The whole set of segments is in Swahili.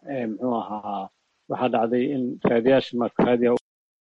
muxuu ahaa waxaa dhacday in raadiyaasha markaadiya.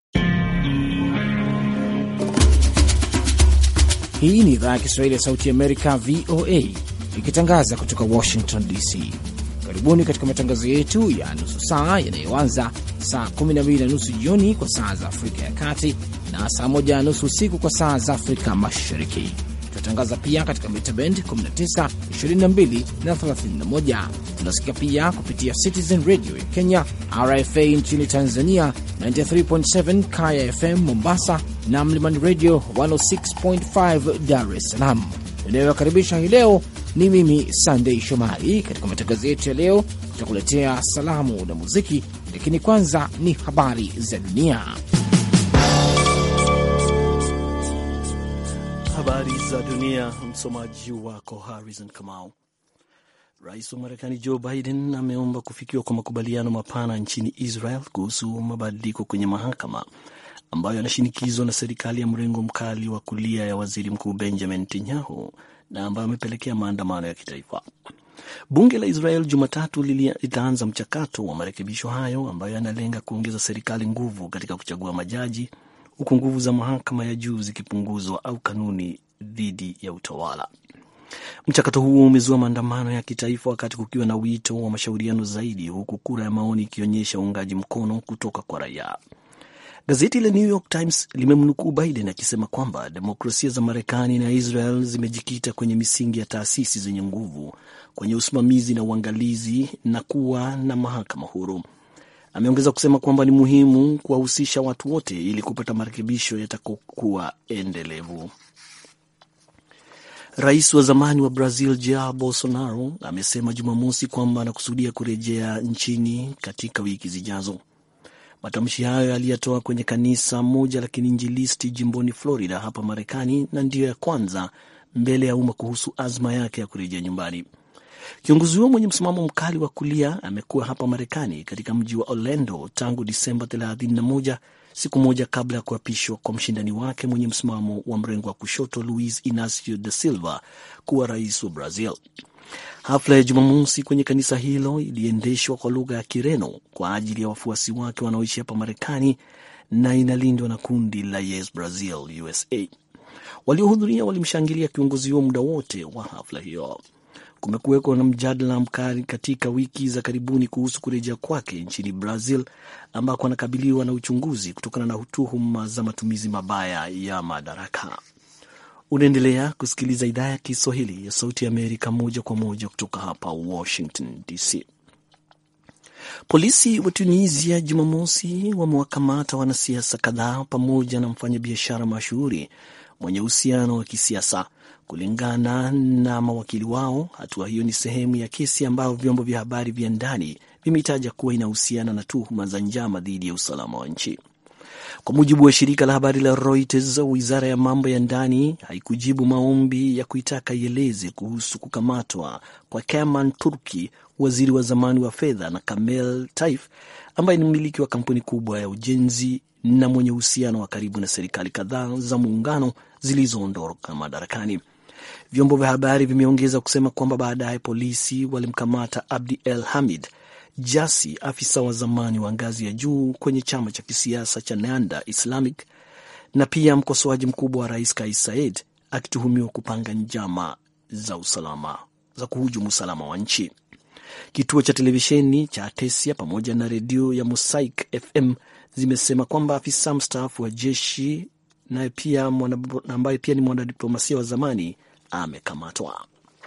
Hii ni idhaa ya Kiswahili ya Sauti ya Amerika, VOA, ikitangaza kutoka Washington DC. Karibuni katika matangazo yetu ya nusu saa yanayoanza saa 12:30 jioni kwa saa za Afrika ya Kati na saa 1:30 usiku kwa saa za Afrika Mashariki. Tunatangaza pia katika mita band 19, 22 na 31. Tunasikia pia kupitia Citizen Radio ya Kenya, RFA nchini Tanzania, 93.7 Kaya FM Mombasa na Mlimani Radio 106.5 Dar es Salaam. Ninayowakaribisha hii leo ni mimi Sunday Shomari. Katika matangazo yetu ya leo tutakuletea salamu na muziki, lakini kwanza ni habari za dunia. Habari za dunia, msomaji wako Harrison Kamau. Rais wa Marekani Joe Biden ameomba kufikiwa kwa makubaliano mapana nchini Israel kuhusu mabadiliko kwenye mahakama ambayo yanashinikizwa na serikali ya mrengo mkali wa kulia ya waziri mkuu Benjamin Netanyahu na ambayo amepelekea maandamano ya kitaifa. Bunge la Israel Jumatatu litaanza mchakato wa marekebisho hayo ambayo yanalenga kuongeza serikali nguvu katika kuchagua majaji, huku nguvu za mahakama ya juu zikipunguzwa au kanuni dhidi ya utawala. Mchakato huo umezua maandamano ya kitaifa wakati kukiwa na wito wa mashauriano zaidi, huku kura ya maoni ikionyesha uungaji mkono kutoka kwa raia. Gazeti la New York Times limemnukuu Biden akisema kwamba demokrasia za Marekani na Israel zimejikita kwenye misingi ya taasisi zenye nguvu, kwenye usimamizi na uangalizi na kuwa na mahakama huru. Ameongeza kusema kwamba ni muhimu kuwahusisha watu wote ili kupata marekebisho yatakokuwa endelevu. Rais wa zamani wa Brazil Jair Bolsonaro amesema Jumamosi kwamba anakusudia kurejea nchini katika wiki zijazo. Matamshi hayo aliyatoa kwenye kanisa moja la Kiinjilisti jimboni Florida hapa Marekani, na ndiyo ya kwanza mbele ya umma kuhusu azma yake ya kurejea nyumbani. Kiongozi huyo mwenye msimamo mkali wa kulia amekuwa hapa Marekani katika mji wa Orlando tangu Disemba 31, siku moja kabla ya kuapishwa kwa mshindani wake mwenye msimamo wa mrengo wa kushoto Luiz Inacio da Silva kuwa rais wa Brazil. Hafla ya Jumamosi kwenye kanisa hilo iliendeshwa kwa lugha ya Kireno kwa ajili ya wafuasi wake wanaoishi hapa Marekani na inalindwa na kundi la Yes Brazil USA. Waliohudhuria walimshangilia kiongozi huo muda wote wa hafla hiyo. Kumekuweko na mjadala mkali katika wiki za karibuni kuhusu kurejea kwake nchini Brazil, ambako anakabiliwa na uchunguzi kutokana na tuhuma za matumizi mabaya ya madaraka. Unaendelea kusikiliza idhaa ya Kiswahili ya Sauti ya Amerika moja kwa moja kutoka hapa Washington DC. Polisi wa Tunisia Jumamosi wamewakamata wanasiasa kadhaa pamoja na mfanyabiashara mashuhuri mwenye uhusiano wa kisiasa. Kulingana na mawakili wao, hatua hiyo ni sehemu ya kesi ambayo vyombo vya habari vya ndani vimetaja kuwa inahusiana na tuhuma za njama dhidi ya usalama wa nchi. Kwa mujibu wa shirika la habari la Reuters, wizara ya mambo ya ndani haikujibu maombi ya kuitaka ieleze kuhusu kukamatwa kwa Kemal Turki, waziri wa zamani wa fedha, na Kamel Taif ambaye ni mmiliki wa kampuni kubwa ya ujenzi na mwenye uhusiano wa karibu na serikali kadhaa za muungano zilizoondoka madarakani. Vyombo vya habari vimeongeza kusema kwamba baadaye polisi walimkamata Abdi El Hamid Jassi, afisa wa zamani wa ngazi ya juu kwenye chama cha kisiasa cha Nanda Islamic, na pia mkosoaji mkubwa wa rais Kais Saied, akituhumiwa kupanga njama za kuhujumu usalama wa nchi. Kituo cha televisheni cha Atesia pamoja na redio ya Mosaic FM zimesema kwamba afisa mstaafu wa jeshi ambaye pia ni mwanadiplomasia wa zamani amekamatwa.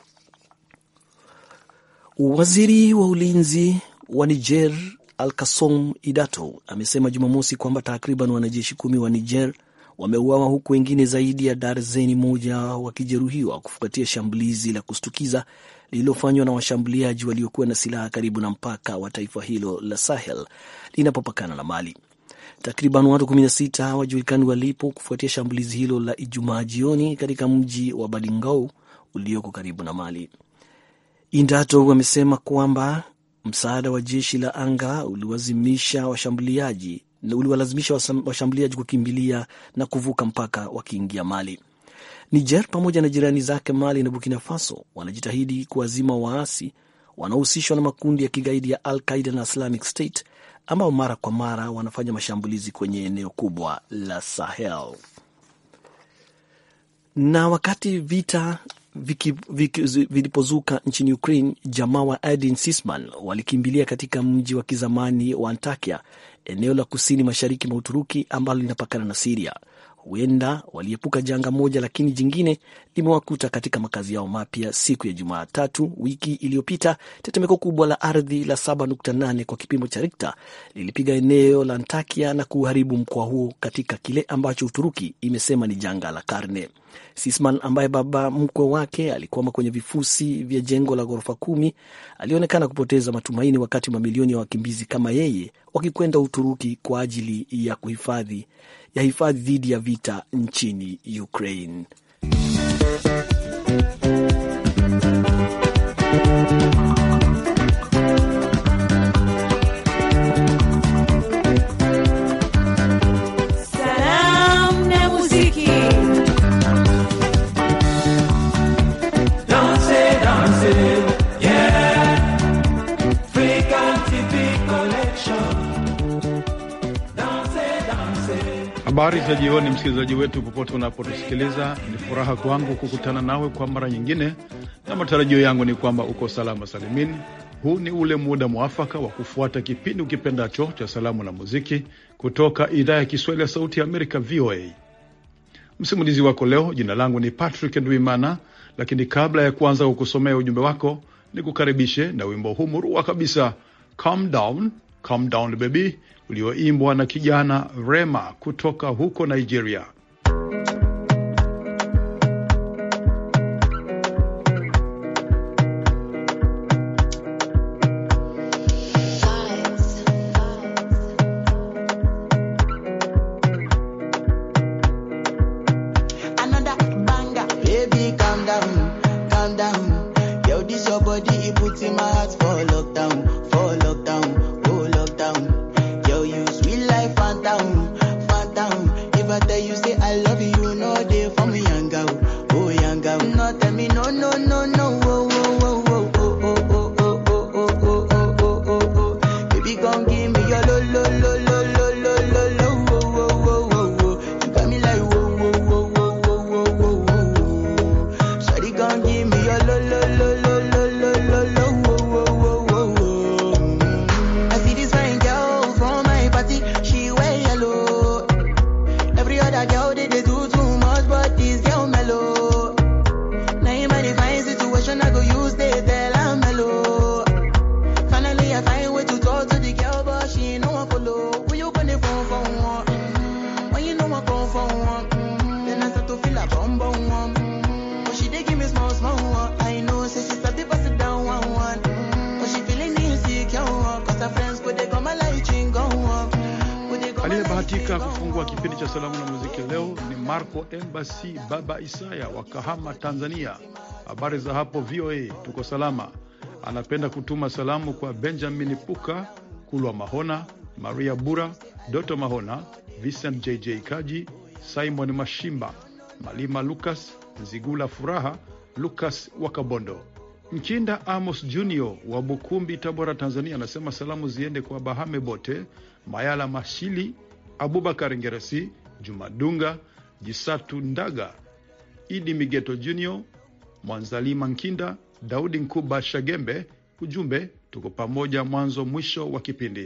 Waziri wa ulinzi wa Niger Al-Kassom Idato amesema Jumamosi kwamba takriban wanajeshi 10 wa Niger wameuawa huku wengine zaidi ya darzeni moja wakijeruhiwa kufuatia shambulizi la kustukiza lililofanywa na washambuliaji waliokuwa na silaha karibu na mpaka wa taifa hilo la Sahel linapopakana na Mali. Takriban watu 16 hawajulikani walipo kufuatia shambulizi hilo la Ijumaa jioni katika mji wa Badingou ulioko karibu na Mali. Indato wamesema kwamba msaada wa jeshi la anga uliwalazimisha washambuliaji kukimbilia na kuvuka mpaka wakiingia Mali. Niger pamoja na jirani zake Mali na Burkina Faso wanajitahidi kuwazima waasi wanaohusishwa na makundi ya kigaidi ya Al-Qaeda na Islamic State ambao mara kwa mara wanafanya mashambulizi kwenye eneo kubwa la Sahel. Na wakati vita vilipozuka nchini Ukraine, jamaa wa Adin Sisman walikimbilia katika mji wa kizamani wa Antakya, eneo la kusini mashariki mwa Uturuki ambalo linapakana na Syria. Huenda waliepuka janga moja, lakini jingine limewakuta katika makazi yao mapya siku ya Jumatatu wiki iliyopita. Tetemeko kubwa la ardhi la 7.8 kwa kipimo cha Richter lilipiga eneo la Antakya na kuharibu mkoa huo katika kile ambacho Uturuki imesema ni janga la karne. Sisman ambaye baba mkwe wake alikuwa kwenye vifusi vya jengo la ghorofa 10 alionekana kupoteza matumaini wakati mamilioni ya wakimbizi kama yeye wakikwenda Uturuki kwa ajili ya hifadhi dhidi ya vita nchini Ukraine. Habari za jioni, msikilizaji wetu popote unapotusikiliza. Ni furaha kwangu kukutana nawe kwa mara nyingine, na matarajio yangu ni kwamba uko salama salimini. Huu ni ule muda mwafaka wa kufuata kipindi ukipendacho cha salamu na muziki kutoka idhaa ya Kiswahili ya Sauti ya Amerika, VOA. Msimulizi wako leo, jina langu ni Patrick Ndwimana, lakini kabla ya kuanza kukusomea ujumbe wako, nikukaribishe na wimbo huu murua kabisa, Calm Down Baby, ulioimbwa na kijana Rema kutoka huko Nigeria. Aliyebahatika kufungua kipindi cha salamu na muziki leo ni Marco Embassy Baba Isaya wa Kahama, Tanzania. Habari za hapo VOA, tuko salama. Anapenda kutuma salamu kwa Benjamin Puka, Kulwa Mahona, Maria Bura, Doto Mahona, Vincent JJ Kaji, Simon Mashimba, Malima Lucas, Zigula Furaha, Lucas Wakabondo. Mkinda Amos Junior wa Bukumbi, Tabora, Tanzania anasema salamu ziende kwa Bahame Bote, Mayala Mashili, Abubakar Ngeresi, Jumadunga, Jisatu Ndaga, Idi Migeto Junior, Mwanzalima Nkinda, Daudi Nkuba Shagembe. Ujumbe, tuko pamoja mwanzo mwisho wa kipindi.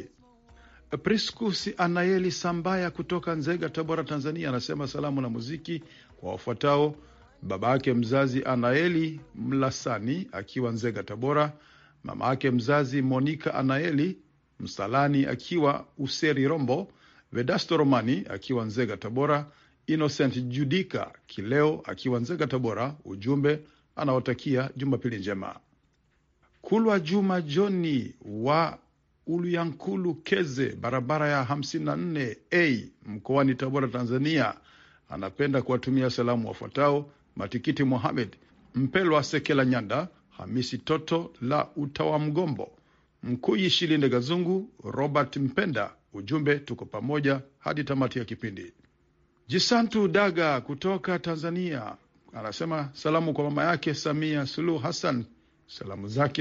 Priscus Anayeli Sambaya kutoka Nzega, Tabora, Tanzania anasema salamu na muziki kwa wafuatao: baba yake mzazi Anaeli Mlasani akiwa Nzega, Tabora; mama yake mzazi Monica Anaeli Msalani akiwa Useri Rombo; Vedasto Romani akiwa Nzega, Tabora; Innocent Judika Kileo akiwa Nzega, Tabora. Ujumbe, anawatakia Jumapili njema. Kulwa Juma Joni wa Uluyankulu Keze, barabara ya 54A, mkoani Tabora, Tanzania anapenda kuwatumia salamu wafuatao: Matikiti Mohamed, Mpelwa Sekela Nyanda, Hamisi Toto la Utawa Mgombo, Mkuyi Shilinde Gazungu, Robert Mpenda. Ujumbe, tuko pamoja hadi tamati ya kipindi. Jisantu Daga kutoka Tanzania anasema salamu kwa mama yake Samia Suluhu Hassan. Salamu zake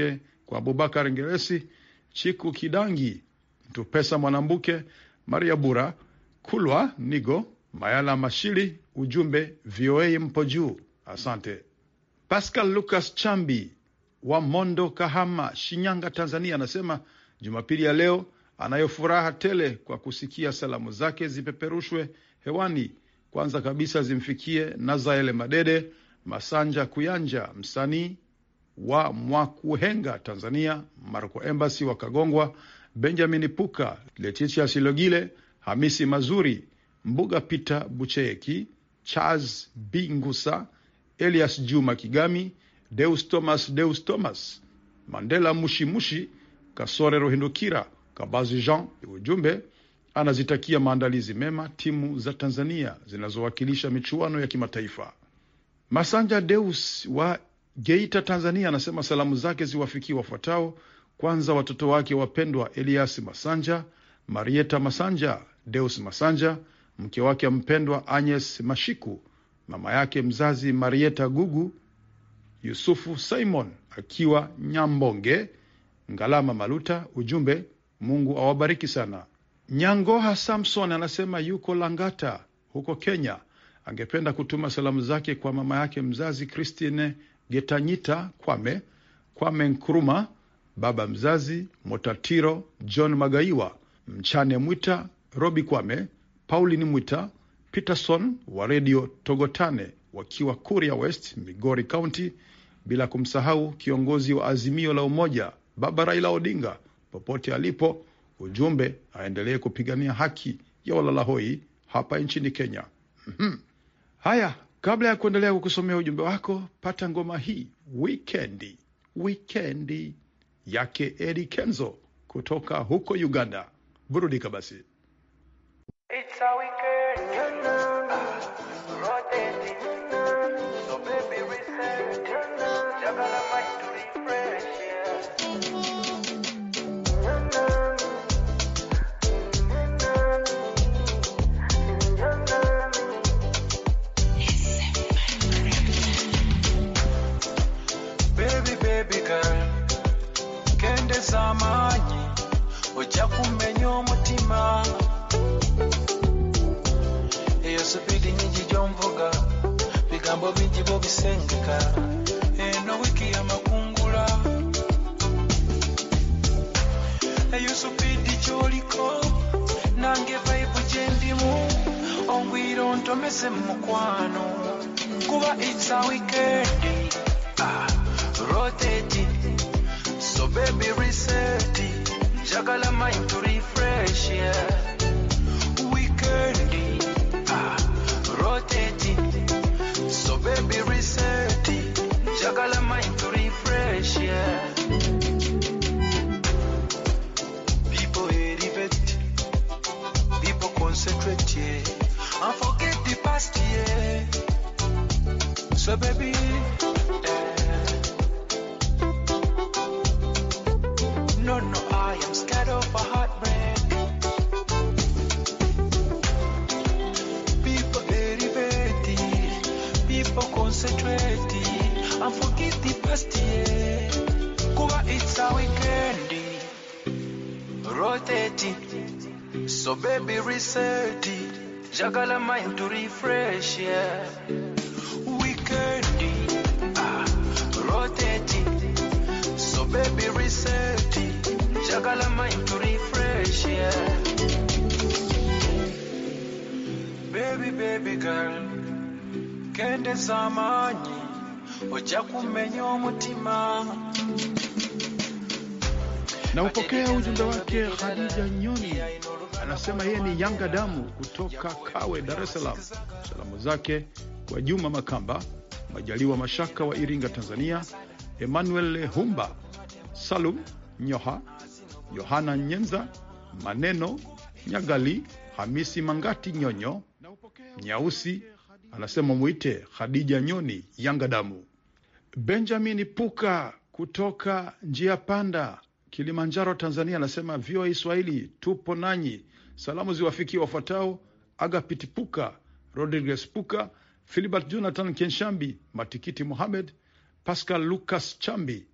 kwa Abubakar Ngeresi, Chiku Kidangi, Mtupesa Mwanambuke, Maria Bura, Kulwa Nigo, Mayala Mashili. Ujumbe VOA mpo juu. Asante. Pascal Lucas Chambi wa Mondo Kahama, Shinyanga, Tanzania anasema Jumapili ya leo anayo furaha tele kwa kusikia salamu zake zipeperushwe hewani. Kwanza kabisa zimfikie Nazaele Madede, Masanja Kuyanja, msanii wa Mwakuhenga, Tanzania, Marco Embassy wa Kagongwa, Benjamin Puka, Leticia Silogile, Hamisi Mazuri, Mbuga Peter Bucheki, Charles Bingusa, Elias Juma Kigami, Deus Thomas, Mandela Mushimushi, Kasore Rohindukira, Kabazi Jean. Ujumbe anazitakia maandalizi mema timu za Tanzania zinazowakilisha michuano ya kimataifa. Masanja Deus wa Geita, Tanzania anasema salamu zake ziwafikie wafuatao. Kwanza watoto wake wapendwa Elias Masanja, Marieta Masanja, Deus Masanja, mke wake mpendwa Agnes Mashiku, mama yake mzazi Marieta Gugu, Yusufu Simon akiwa Nyambonge, Ngalama Maluta. Ujumbe, Mungu awabariki sana. Nyangoha Samson anasema yuko Langata huko Kenya. Angependa kutuma salamu zake kwa mama yake mzazi Christine Getanyita Kwame Nkruma, baba mzazi Motatiro John Magaiwa, Mchane Mwita, Robi Kwame, Pauline Mwita, Peterson wa Radio Togotane wakiwa Kuria West, Migori County, bila kumsahau kiongozi wa Azimio la Umoja Baba Raila Odinga popote alipo. Ujumbe, aendelee kupigania haki ya walalahoi hapa nchini Kenya. Haya, kabla ya kuendelea kukusomea ujumbe wako, pata ngoma hii Weekendi yake Eddie Kenzo kutoka huko Uganda. Burudika basi. It's a weekend, rotating, so baby reset, jagala mind to refresh, Baby girl, kende zamanyi, oja kumenya omutima. Eyo subidi nyingi gyomvuga, bigambo bingi bo bisengeka. Eno wiki ya makungula, eyo subidi gyoliko, nange vibe gyendimu. Ongwiro ntomeze mu mukwano, kuba it's a weekend. Rotating, so baby reset it, jagala mind to refresh, yeah. Weekendi, rotating, so baby reset it, jagala mind to refresh, yeah. People elevate, people concentrate, yeah, and forget the past, yeah. So baby, no, I am scared of a heartbreak. People elevated, people concentrated, and forget the past year. Kuba it's a weekend, rotating, so baby reset it, jagala mind to refresh, yeah. Weekend, rotating, so baby reset it, jagala mind to refresh, yeah. Baby girl, kende zamanyi, oja kumenya omutima. Na upokea ujumbe wake Khadija Nyoni, anasema yeye ni Yanga damu kutoka Kawe, Dar es Salaam. Salamu zake kwa Juma Makamba, Majaliwa Mashaka wa Iringa, Tanzania, Emmanuel Humba, Salum Nyoha, Yohana Nyenza, Maneno Nyagali, Hamisi Mangati Nyonyo, Nyausi, anasema muite Khadija Nyoni Yanga damu. Benjamin Puka kutoka Njia Panda, Kilimanjaro, Tanzania, anasema VOA Swahili tupo nanyi. Salamu ziwafikie wafuatao: Agapiti Puka, Rodriguez Puka, Philibert Jonathan Kenshambi, Matikiti Mohamed, Pascal Lucas Chambi,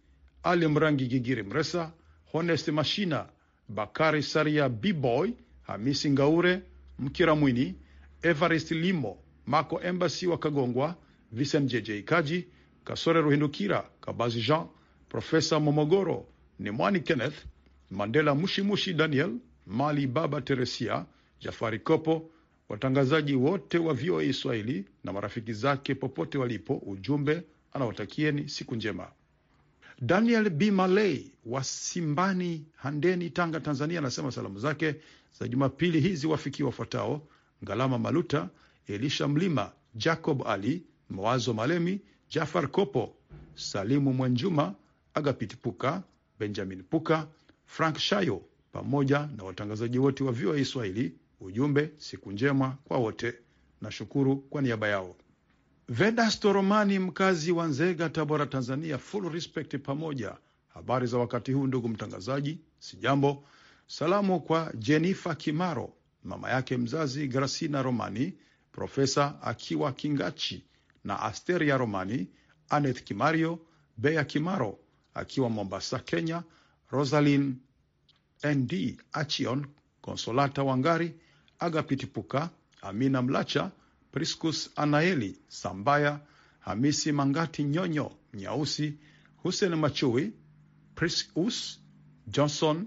Ali Mrangi Gigiri Mresa, Honest Mashina, Bakari Saria B-Boy, Hamisi Ngaure, Mkira Mwini, Evarist Limo, Mako Embassy wa Kagongwa, Vincent JJ Kaji, Kasore Ruhindukira, Kabazi Jean, Profesa Momogoro, Nimwani Kenneth, Mandela Mushimushi Daniel, Mali Baba Teresia, Jafari Kopo, watangazaji wote wa VOA Swahili na marafiki zake popote walipo. Ujumbe anawatakieni siku njema. Daniel B. Malay wa Simbani Handeni, Tanga, Tanzania, anasema salamu zake za Jumapili hizi wafikia wafuatao: Ngalama Maluta, Elisha Mlima, Jacob Ali, Mawazo Malemi, Jafar Kopo, Salimu Mwenjuma, Agapiti Puka, Benjamin Puka, Frank Shayo, pamoja na watangazaji wote wa VOA Swahili. Ujumbe siku njema kwa wote. Nashukuru kwa niaba yao. Vedasto Romani, mkazi wa Nzega, Tabora, Tanzania, full respect pamoja. Habari za wakati huu ndugu mtangazaji? Sijambo. Salamu kwa Jennifer Kimaro, mama yake mzazi Gracina Romani, Profesa akiwa Kingachi, na Asteria Romani, Anet Kimario, Bea Kimaro akiwa Mombasa, Kenya, Rosaline ND Achion, Konsolata Wangari, Agapiti Puka, Amina Mlacha, Priscus Anaeli Sambaya, Hamisi Mangati Nyonyo Nyausi, Hussein Machui, Priscus Johnson,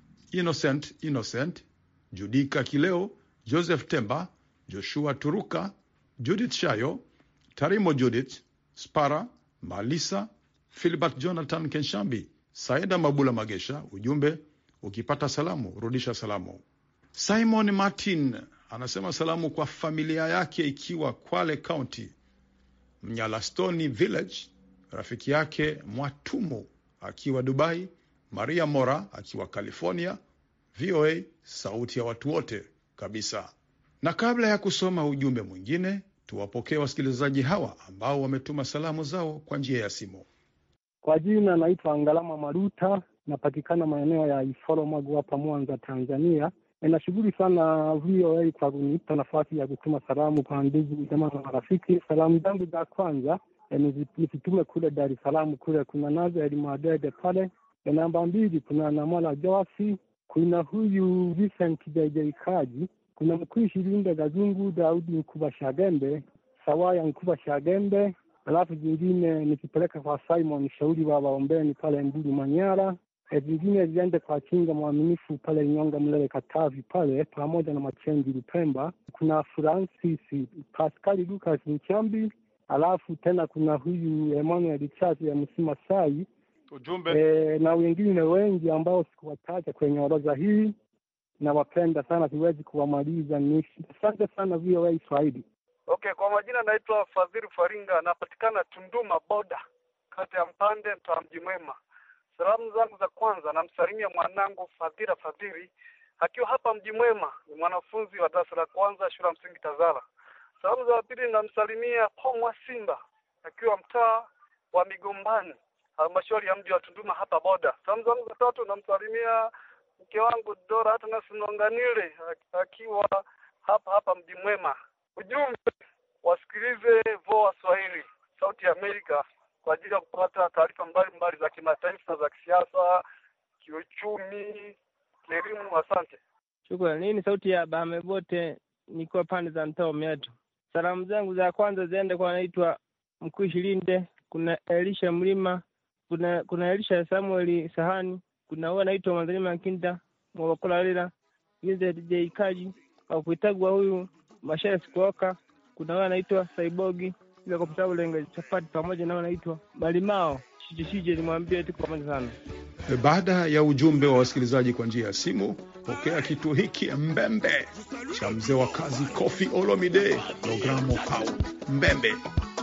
Innocent, Judika Kileo, Joseph Temba, Joshua Turuka, Judith Shayo, Tarimo Judith, Spara, Malisa, Philbert Jonathan Kenshambi, Saida Mabula Magesha. Ujumbe, ukipata salamu rudisha salamu. Simon Martin anasema salamu kwa familia yake ikiwa Kwale County, Mnyalastoni Village, rafiki yake Mwatumu akiwa Dubai, Maria Mora akiwa California. VOA sauti ya watu wote kabisa. Na kabla ya kusoma ujumbe mwingine, tuwapokee wasikilizaji hawa ambao wametuma salamu zao kwa njia ya simu. Kwa jina naitwa Ngalama Maruta, napatikana maeneo ya Iforo Magu hapa Mwanza, Tanzania. Nashukuru sana VOA kwa kunipa nafasi ya kutuma salamu kwa ndugu jamaa na marafiki. Salamu zangu za kwanza nizitume kule Dar es Salaam, kule kuna Naza Elimadede pale. Namba 2 kuna Namala Joasi, kuna huyu Vincent JJ Kaji, kuna Mkwishi Linda Gazungu, Daudi Nkuba Shagembe, Sawaya Nkuba Shagembe. Alafu jingine nikipeleka kwa Simon Shauri wa Waombeni pale Mbulu Manyara. Zingine ziende kwa Kinga Mwaminifu pale Nyonga Mlele Katavi pale, pamoja na Machenji Lupemba. Kuna Francis Pascal Lucas Nchambi. Alafu tena kuna huyu Emmanuel Chazi ya Msima Sai. Ujumbe na wengine wengi ambao sikuwataja kwenye orodha hii, na wapenda sana, siwezi kuwamaliza. Asante sana VOA Swahili. Okay, kwa majina naitwa Fadhili Faringa, napatikana Tunduma Boda, kati ya Mpande, mtaa Mji Mwema. Salamu zangu za kwanza namsalimia mwanangu Fadhila Fadhili akiwa hapa Mji Mwema, ni mwanafunzi wa darasa la kwanza shule ya msingi Tazara. Salamu za pili namsalimia Pomwa Simba akiwa mtaa wa Migombani, halmashauri ya mji wa Tunduma hapa Boda. Salamu zangu za tatu namsalimia mke wangu Dora hata Nasinonganile akiwa hapa Mji Mwema. Ujumbe, wasikilize VOA Swahili, sauti ya Amerika, kwa ajili ya kupata taarifa mbalimbali za kimataifa, za kisiasa, kiuchumi, elimu. Asante. Shukrani. Hii ni sauti ya Bahame Bote, niko pande za Mtao Meatu. Salamu zangu za kwanza ziende kwa anaitwa Mkwishi Linde, kuna Elisha Mlima, kuna Elisha Samuel Sahani, kuna huyo anaitwa Manzalima Kinda Mwakola Lila, Yeze DJ Kaji, au kuitagwa huyu Mashaya Sikuoka, kuna huyo anaitwa Saibogi ile kwa sababu lenga chapati, pamoja na anaitwa Malimao Shije, nimwambie tuko pamoja sana. Baada ya ujumbe wa wasikilizaji kwa njia ya simu, pokea kitu hiki Mbembe cha mzee wa kazi Kofi Olomide, programu pao Mbembe.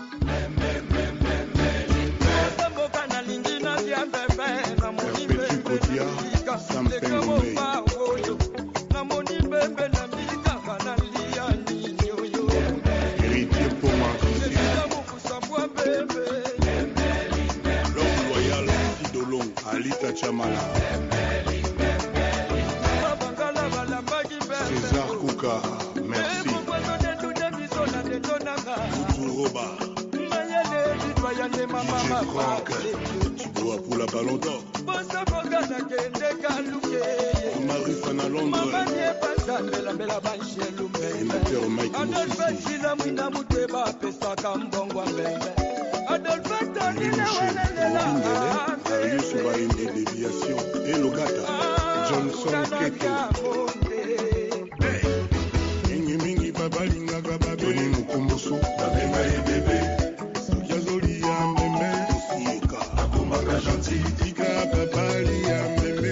Alita Chamala, César Kouka, merci. Uturoba, DJ Franck, tu dois pour la Ballon d'Or. Marissa à Londres. Sénateur Mike Moussissi. Arius Baim et Déviation. Et Logata. Johnson Keto. Mingi Babalinga Gababeli Mukumbusu. Babenga et bébé. Yazoli ya Mbembe. Sieka. Akumaka gentil. Tika Babali ya Mbembe.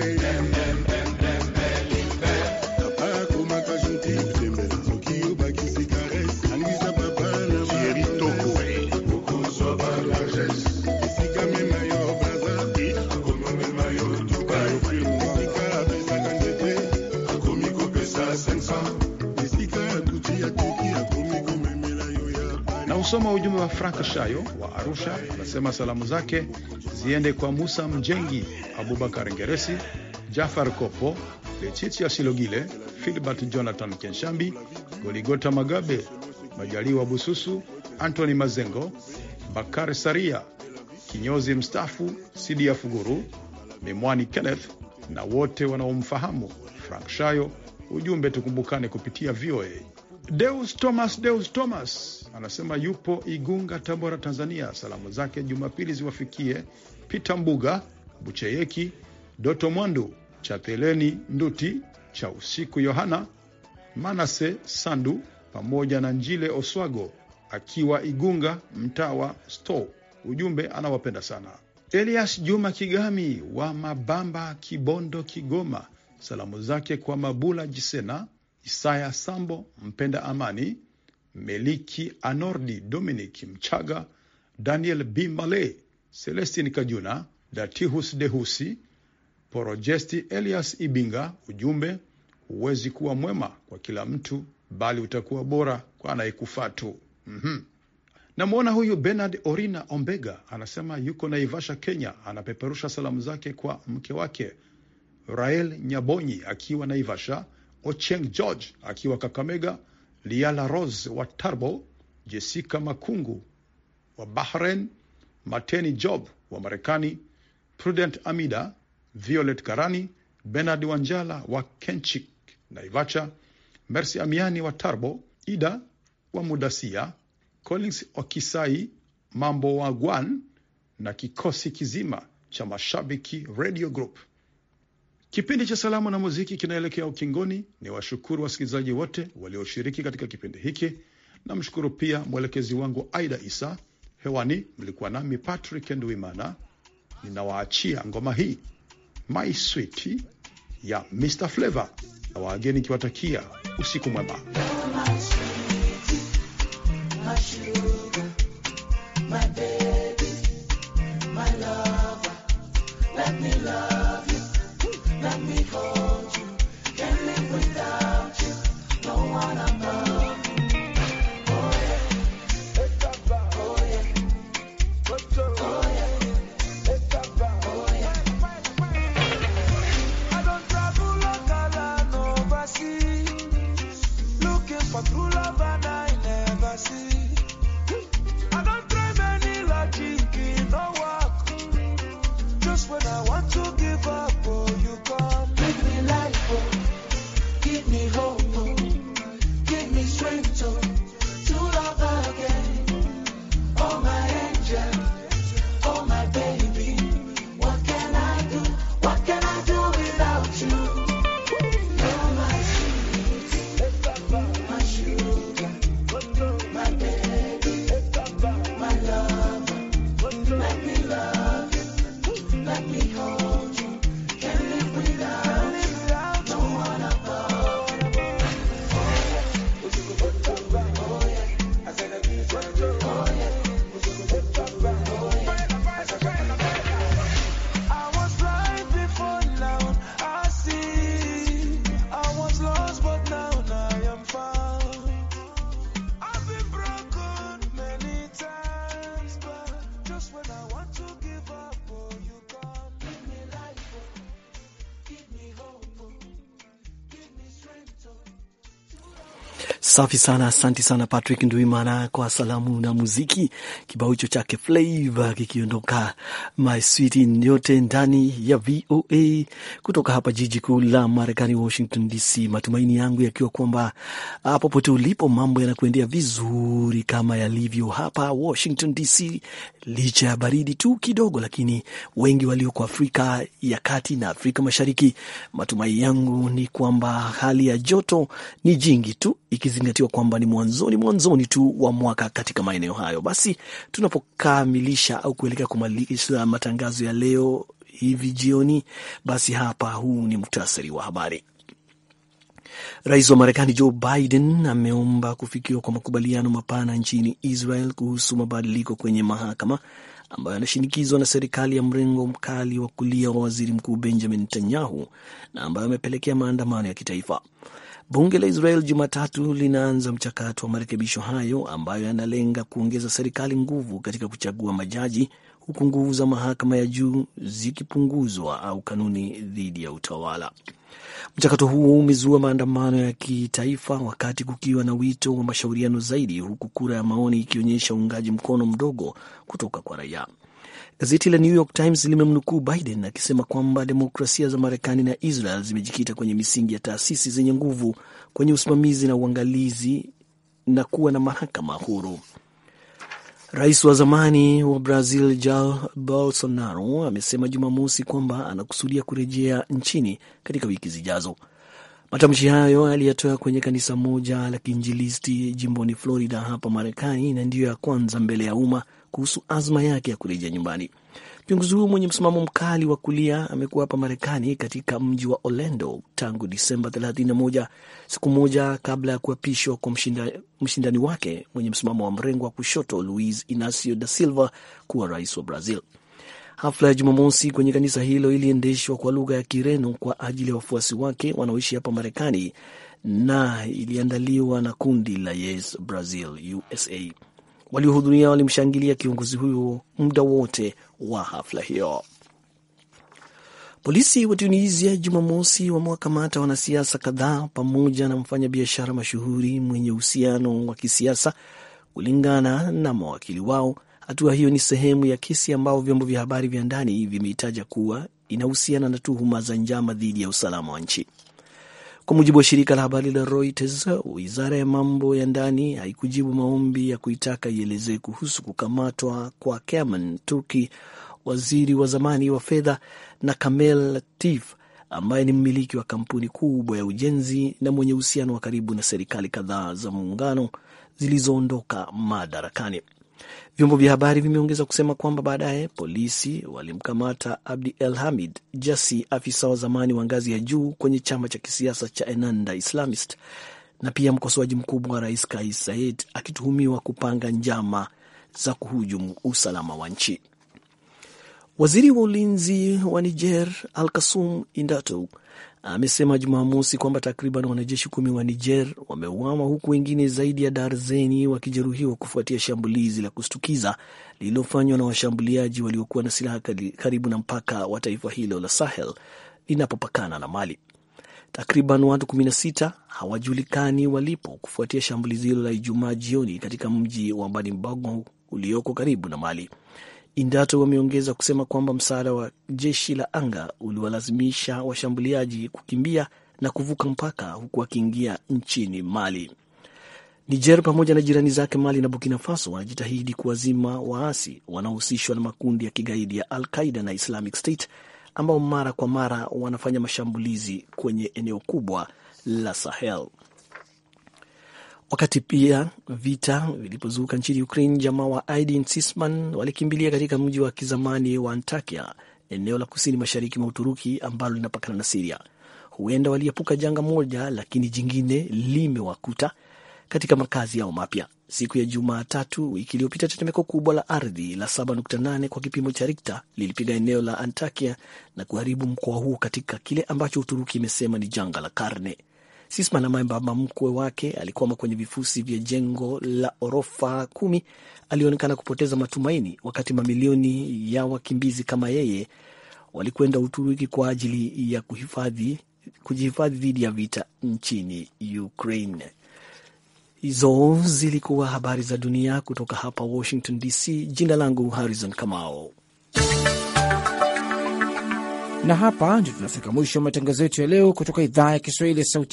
Papa Akumaka gentil. Mbembe. Sokio Bakisi Caresse. Anguisa Babana. Thierry Toko. Beaucoup soit par largesse. Sika Memayo Braza. Akoma Memayo Dubai. Sika Pesa Kandete. Akomiko Pesa 500. Na usoma ujumbe wa Frank Shayo wa Arusha, anasema salamu zake ziende kwa Musa Mjengi, Abubakar Ngeresi, Jafar Kopo, Letitia Silogile, Philbert Jonathan Kenshambi, Goligota Magabe, Majaliwa Bususu, Anthony Mazengo, Bakari Saria, Kinyozi Mstafu, Sidia Fuguru, Memwani Kenneth na wote wanaomfahamu Frank Shayo. Ujumbe tukumbukane kupitia VOA. Deus Thomas anasema yupo Igunga, Tabora, Tanzania. Salamu zake Jumapili ziwafikie Peter Mbuga, Bucheyeki, Doto Mwandu, Chateleni Nduti, cha usiku Yohana, Manase Sandu pamoja na Njile Oswago akiwa Igunga, mtawa Sto. Ujumbe anawapenda sana. Elias Juma Kigami wa Mabamba, Kibondo, Kigoma. Salamu zake kwa Mabula Jisena, Isaya Sambo, Mpenda Amani, Meliki Anordi, Dominic Mchaga, Daniel Bimale, Celestine Kajuna, Datihus Dehusi, Porojesti Elias Ibinga. Ujumbe, huwezi kuwa mwema kwa kila mtu, bali utakuwa bora kwa anayekufatu. Namuona huyu Bernard Orina Ombega, anasema yuko Naivasha, Kenya. Anapeperusha salamu zake kwa mke wake Rael Nyabonyi akiwa Naivasha, Ocheng George akiwa Kakamega, Liala Rose wa Tarbo, Jessica Makungu wa Bahrain, Mateni Job wa Marekani, Prudent Amida, Violet Karani, Bernard Wanjala wa Kenchik Naivasha, Mercy Amiani wa Tarbo, Ida wa Mudasia, Collins Okisai, Mambo wa Gwan na kikosi kizima cha Mashabiki Radio Group. Kipindi cha salamu na muziki kinaelekea ukingoni. Ni washukuru wasikilizaji wote walioshiriki katika kipindi hiki. Na mshukuru pia mwelekezi wangu Aida Isa. Hewani mlikuwa nami Patrick Nduimana. Ninawaachia ngoma hii My Sweetie ya Mr. Flavor, na wageni kiwatakia usiku mwema. Let me hold you, can't live without you, no one above you. Oh yeah, oh yeah, oh yeah, oh yeah. I don't travel local and overseas, looking for true love and I never see. I don't try many logic in no work, just when I want to give up, oh you come. Safi sana, asante sana Patrick Nduimana kwa salamu na muziki. Kibao hicho chake Flavor kikiondoka My Sweetie, nyote ndani ya VOA kutoka hapa jiji kuu la Marekani, Washington DC. Matumaini yangu yakiwa kwamba popote ulipo mambo yanakuendea vizuri kama yalivyo hapa Washington DC, licha ya baridi tu kidogo, lakini wengi walioko Afrika ya Kati na Afrika Mashariki, matumaini yangu ni kwamba hali ya joto ni jingi tu, ikizingatiwa kwamba ni mwanzoni tu wa mwaka katika maeneo hayo. Basi tunapokamilisha au kuelekea kumaliza matangazo ya leo hivi jioni, basi hapa huu ni muhtasari wa habari. Rais wa Marekani Joe Biden ameomba kufikiwa kwa makubaliano mapana nchini Israel kuhusu mabadiliko kwenye mahakama ambayo yanashinikizwa na serikali ya mrengo mkali wa kulia wa waziri mkuu Benjamin Netanyahu na ambayo amepelekea maandamano ya kitaifa. Bunge la Israel Jumatatu linaanza mchakato wa marekebisho hayo ambayo yanalenga kuongeza serikali nguvu katika kuchagua majaji, huku nguvu za mahakama ya juu zikipunguzwa au kanuni dhidi ya utawala. Mchakato huo umezua maandamano ya kitaifa wakati kukiwa na wito wa mashauriano zaidi, huku kura ya maoni ikionyesha uungaji mkono mdogo kutoka kwa raia. Gazeti la New York Times limemnukuu Biden akisema kwamba demokrasia za Marekani na Israel zimejikita kwenye misingi ya taasisi zenye nguvu kwenye usimamizi na uangalizi na kuwa na mahakama huru. Rais wa zamani wa Brazil Jair Bolsonaro amesema Jumamosi kwamba anakusudia kurejea nchini katika wiki zijazo. Matamshi hayo aliyatoa kwenye kanisa moja la Kiinjilisti jimboni Florida hapa Marekani, na ndiyo ya kwanza mbele ya umma kuhusu azma yake ya kurejea nyumbani. Kiongozi huyo mwenye msimamo mkali wa kulia amekuwa hapa Marekani katika mji wa Orlando tangu Disemba 31, siku moja kabla ya kuapishwa kwa mshindani wake mwenye msimamo wa mrengo wa kushoto Luiz Inacio da Silva kuwa rais wa Brazil. Hafla ya Jumamosi kwenye kanisa hilo iliendeshwa kwa lugha ya Kireno kwa ajili ya wafuasi wake wanaoishi hapa Marekani na iliandaliwa na kundi la Yes Brazil USA. Waliohudhuria walimshangilia kiongozi huyo muda wote wa hafla hiyo. Polisi wa Tunisia Jumamosi wamewakamata wanasiasa kadhaa pamoja na mfanyabiashara mashuhuri mwenye uhusiano wa kisiasa, kulingana na mawakili wao. Hatua hiyo ni sehemu ya kesi ambao vyombo vya habari vya ndani vimeitaja kuwa inahusiana na tuhuma za njama dhidi ya usalama wa nchi. Kwa mujibu wa shirika la habari la Reuters, wizara ya mambo ya ndani haikujibu maombi ya kuitaka ielezee kuhusu kukamatwa kwa Kemal Turki, waziri wa zamani wa fedha, na Kamel Latif ambaye ni mmiliki wa kampuni kubwa ya ujenzi na mwenye uhusiano wa karibu na serikali kadhaa za muungano zilizoondoka madarakani. Vyombo vya habari vimeongeza kusema kwamba baadaye polisi walimkamata Abdi El Hamid Jassi, afisa wa zamani wa ngazi ya juu kwenye chama cha kisiasa cha Ennahda Islamist na pia mkosoaji mkubwa wa rais Kais Saied, akituhumiwa kupanga njama za kuhujumu usalama wa nchi. Waziri wa ulinzi wa Niger Al-Kasum Indato amesema Jumamosi kwamba takriban wanajeshi 10 wa Niger wameuawa huku wengine zaidi ya darzeni wakijeruhiwa kufuatia shambulizi la kushtukiza lililofanywa na washambuliaji waliokuwa na silaha karibu na mpaka wa taifa hilo la Sahel linapopakana na Mali. Takriban watu 16 hawajulikani walipo kufuatia shambulizi hilo la Ijumaa jioni katika mji wa Bani-Bango ulioko karibu na Mali. Indato wameongeza kusema kwamba msaada wa jeshi la anga uliwalazimisha washambuliaji kukimbia na kuvuka mpaka huku wakiingia nchini Mali. Niger pamoja na jirani zake Mali na Burkina Faso wanajitahidi kuwazima waasi wanaohusishwa na makundi ya kigaidi ya Al-Qaeda na Islamic State ambao mara kwa mara wanafanya mashambulizi kwenye eneo kubwa la Sahel. Wakati pia vita vilipozuka nchini Ukraine, jamaa wa Aidin Sisman walikimbilia katika mji wa kizamani wa Antakya, eneo la kusini mashariki mwa Uturuki ambalo linapakana na Syria. Huenda waliepuka janga moja, lakini jingine limewakuta katika makazi yao mapya. Siku ya Jumatatu wiki iliyopita, tetemeko kubwa la ardhi la 7.8 kwa kipimo cha Richter lilipiga eneo la Antakya na kuharibu mkoa huo katika kile ambacho Uturuki imesema ni janga la karne. Sisman ambaye baba mkwe wake alikwama kwenye vifusi vya jengo la orofa 10 alionekana kupoteza matumaini, wakati mamilioni ya wakimbizi kama yeye walikwenda Uturuki kwa ajili ya kujihifadhi dhidi ya vita nchini Ukraine. Hizo zilikuwa habari za dunia kutoka hapa Washington DC. Jina langu Harrison Kamau. Na hapa ndio tunafika mwisho wa matangazo yetu ya leo kutoka idhaa ya Kiswahili ya Sauti